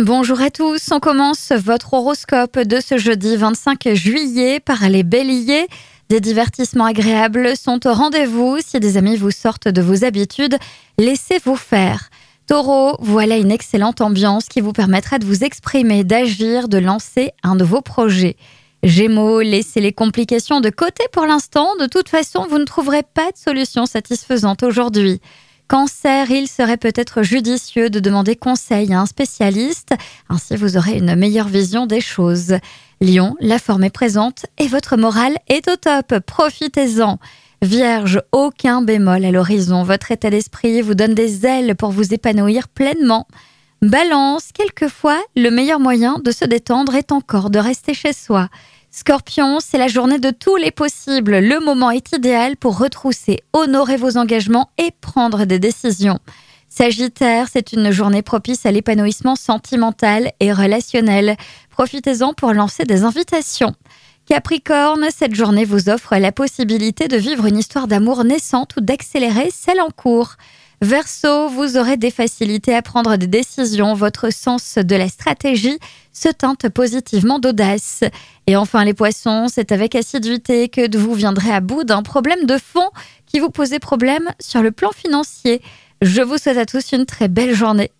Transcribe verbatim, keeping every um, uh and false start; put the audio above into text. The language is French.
Bonjour à tous, on commence votre horoscope de ce jeudi vingt-cinq juillet par les béliers. Des divertissements agréables sont au rendez-vous. Si des amis vous sortent de vos habitudes, laissez-vous faire. Taureau, voilà une excellente ambiance qui vous permettra de vous exprimer, d'agir, de lancer un nouveau projet. Gémeaux, laissez les complications de côté pour l'instant. De toute façon, vous ne trouverez pas de solution satisfaisante aujourd'hui. Cancer, il serait peut-être judicieux de demander conseil à un spécialiste. Ainsi, vous aurez une meilleure vision des choses. Lion, la forme est présente et votre morale est au top. Profitez-en. Vierge, aucun bémol à l'horizon. Votre état d'esprit vous donne des ailes pour vous épanouir pleinement. Balance, quelquefois, le meilleur moyen de se détendre est encore de rester chez soi. Scorpion, c'est la journée de tous les possibles. Le moment est idéal pour retrousser, honorer vos engagements et prendre des décisions. Sagittaire, c'est une journée propice à l'épanouissement sentimental et relationnel. Profitez-en pour lancer des invitations. Capricorne, cette journée vous offre la possibilité de vivre une histoire d'amour naissante ou d'accélérer celle en cours. Verseau, vous aurez des facilités à prendre des décisions. Votre sens de la stratégie se teinte positivement d'audace. Et enfin les poissons, c'est avec assiduité que vous viendrez à bout d'un problème de fond qui vous posait problème sur le plan financier. Je vous souhaite à tous une très belle journée.